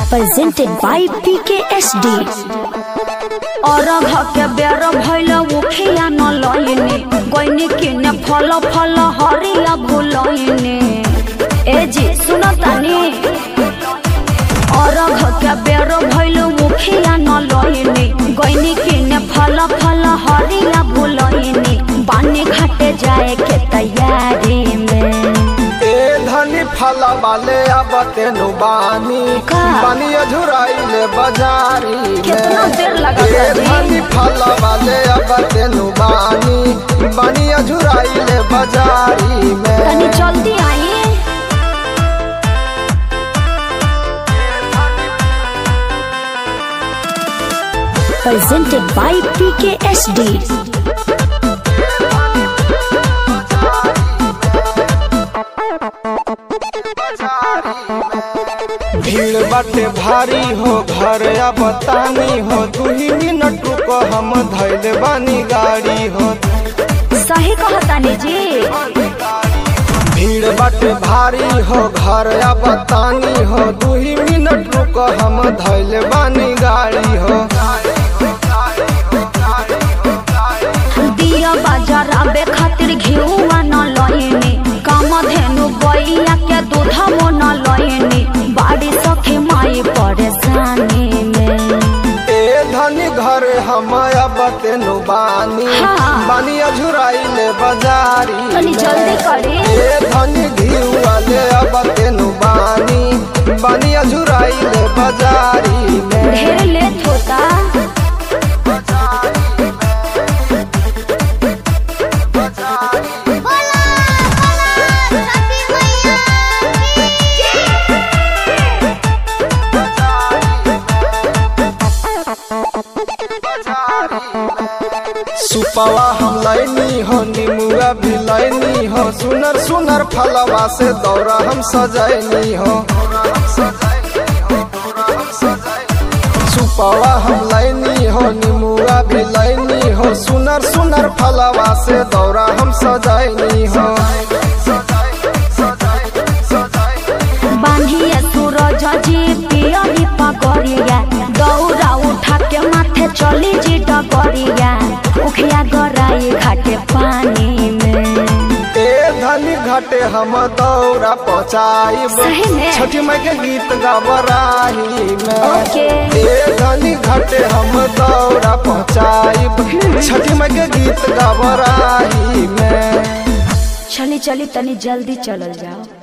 presented by PKSD। और के बेर भइल मुखिया न लइने गइनी किने फल फल हरिया भुलइने। ए जी सुनो तानी, और के बेर भइल मुखिया न लइने गइनी किने फल फल हरिया भुलइने। बानी घाटे जाए के तैयारी में धनी फल वाले अब तेनु बानी बानी अझुराइले बाजारी कितना देर लगा धनी फल वाले अब तेनु बानी अझुराइले बाजारी में। तनी जल्दी आई। presented by PKSD। भीड़ बाटे भारी हो घर या बतानी हो 2 मिनट रुको हम धैले बानी गाड़ी हो। सही कहतानी जी। भीड़ बाटे भारी हो घर या बतानी हो 2 मिनट रुको हम धैले बानी गाड़ी हो। दिया बाजार आबे खातिर घिउआ न लइनी काम धेनु गइया के दूध मो न लइनी। बाड़ी सखी माई परेशानी में धनी घर हम अब तेनु बानी बानी अझुराइले बाजारी तनी जल्दी करी। धनी घिउ वाले अब तेनु बानी अझुराइले बाजारी में। ढेर लेट होता। सुपवा हम लैनी हो निमुआ भी लैनी हो सुनर सुनर फलवा से दौरा हम सजैनी हो। सुपवा हम लैनी हो निमुआ भी लैनी हो सुनर सुनर फलवा से दौरा हम सजैनी हो। बांधिए सूरज जी पियरी पगड़िया दौरा उठा के माथे चली जी डगरिया उखिया गराई घाटे पानी में। धनी घाटे हम दौरा पहुँचाइब छठी माई के गीत गबराही में। धनी घाटे हम दौरा पहुँचाइब छठी माई के गीत गबराही में। चली चली तनी जल्दी चलल जाओ।